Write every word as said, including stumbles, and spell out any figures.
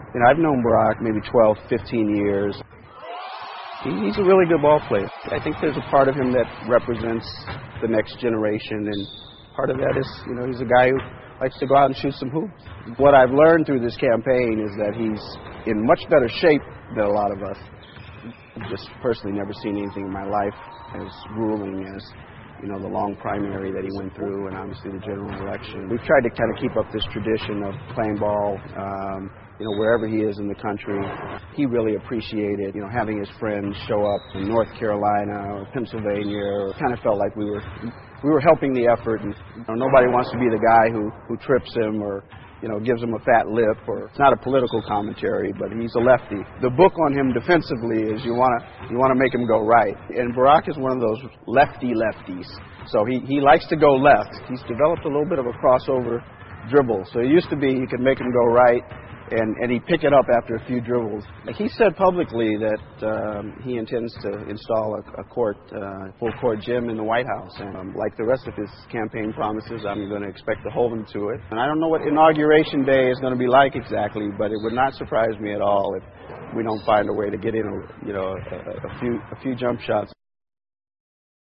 You know, I've known Barack maybe twelve, fifteen years. He, he's a really good ball player. I think there's a part of him that represents the next generation, and part of that is, you know, he's a guy who likes to go out and shoot some hoops. What I've learned through this campaign is that he's in much better shape than a lot of us. I've just personally never seen anything in my life as grueling as, you know, the long primary that he went through, and obviously the general election. We've tried to kind of keep up this tradition of playing ball, um, you know, wherever he is in the country. He really appreciated, you know, having his friends show up in North Carolina or Pennsylvania. Or kind of felt like we were we were helping the effort, and you know, nobody wants to be the guy who who trips him or, you know, gives him a fat lip. Or it's not a political commentary, but he's a lefty. The book on him defensively is you want to you want to make him go right. And Barack is one of those lefty lefties. So he he likes to go left. He's developed a little bit of a crossover dribble. So it used to be you could make him go right, and and he'd pick it up after a few dribbles. He said publicly that um, he intends to install a, a court, uh, full court gym in the White House. And um, like the rest of his campaign promises, I'm going to expect to hold him to it. And I don't know what Inauguration Day is going to be like exactly, but it would not surprise me at all if we don't find a way to get in, a, you know, a, a few a few jump shots.